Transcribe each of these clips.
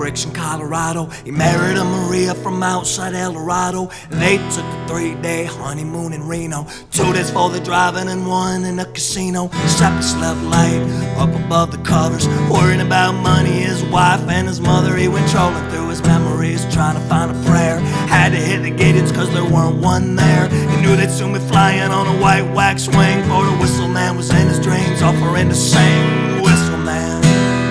bricks in Colorado. He married a Maria from outside El Dorado. They took a 3-day honeymoon in Reno. 2 days for the driving and 1 in a casino. Sappy slept light up above the covers, worrying about money, his wife and his mother. He went trolling through his memories, trying to find a prayer. Had to hit the gate, it's cause there weren't one there. He knew they'd soon be flying on a white wax wing, for the whistle man was in his dreams, offering to sing. Whistle man.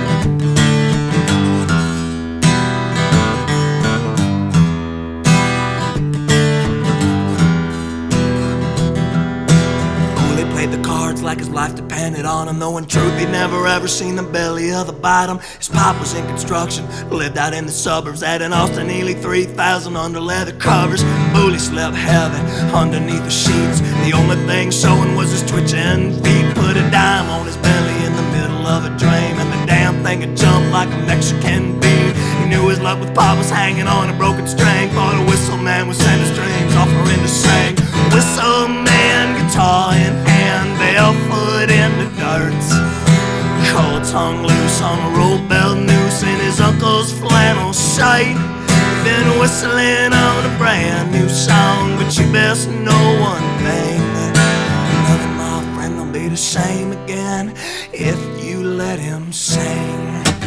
The cards like his life depended on him, though in truth he'd never ever seen the belly of the bottom. His pop was in construction, lived out in the suburbs at an Austin Ely 3000 under leather covers. Bully slept heavy underneath the sheets. The only thing showing was his twitching feet. Put a dime on his belly in the middle of a dream, and the damn thing had jumped like a Mexican bean. He knew his luck with pop was hanging on a broken string, for the whistle man was sent his dreams, offering to sing. Whistle man, guitar in hand, barefoot in the dirt, Colts hung loose on a rope belt noose in his uncle's flannel shirt. Been whistling on a brand new song, but you best know one thing: nothing, my friend, will be the same again if you let him sing.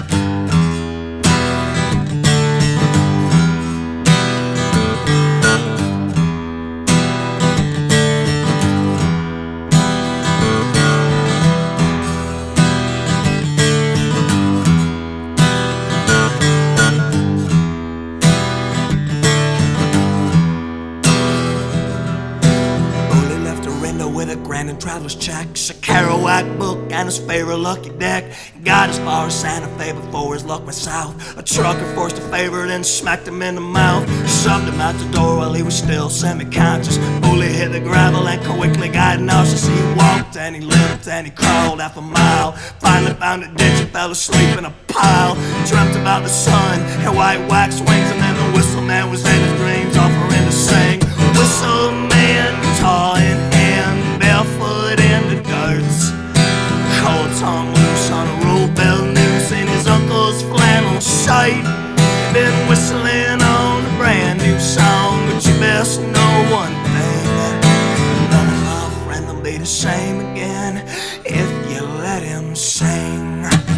With a grand and traveler's check, a Kerouac book and his favorite lucky deck. He got as far as Santa Fe before his luck went south. A trucker forced a favor, then smacked him in the mouth, shoved him out the door while he was still semi-conscious. Bully hit the gravel and quickly got nauseous. He walked and he limped and he crawled half a mile. Finally found a ditch and fell asleep in a pile. Dreamt about the sun and white wax wings, and then the whistle man was in his dreams, offering to sing. Whistle man, guitar in hand, barefoot in the dirt, Colts hung loose on a rope belt noose in his uncle's flannel shirt. Been whistling on a brand new song, but you best know one thing: none of my friend will be the same again if you let him sing.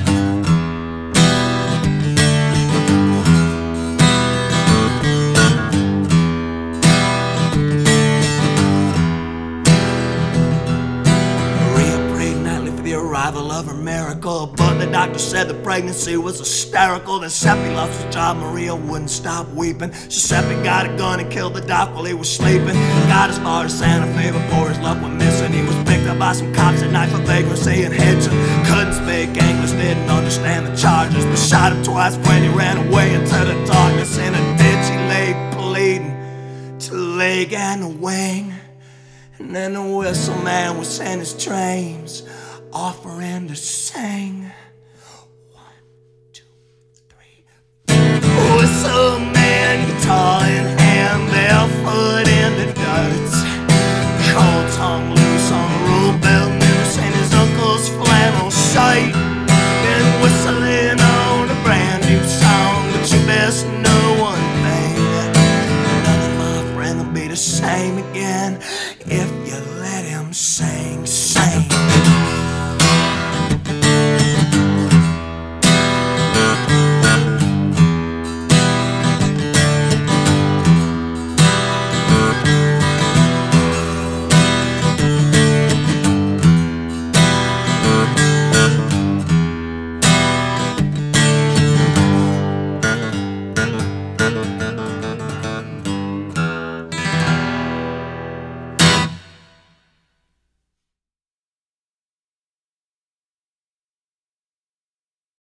Arrival of her miracle, but the doctor said the pregnancy was hysterical. Then Seppi lost his job, Maria wouldn't stop weeping. So Seppi got a gun and killed the doc while he was sleeping. Got as far as Santa Fe before his luck went missing. He was picked up by some cops at night for vagrancy and hitching. Couldn't speak English, didn't understand the charges, but shot him twice when he ran away into the darkness. In a ditch he lay bleeding to the leg and the wing, and then the whistle man was in his dreams, offering to sing. 1, 2, 3. Whistle man, guitar in hand, barefoot in the dirt, Colts hung loose on a rope belt noose in his uncle's flannel shirt. Been whistling on a brand new song, but you best know one thing: none of my friend will be the same again if you let him sing.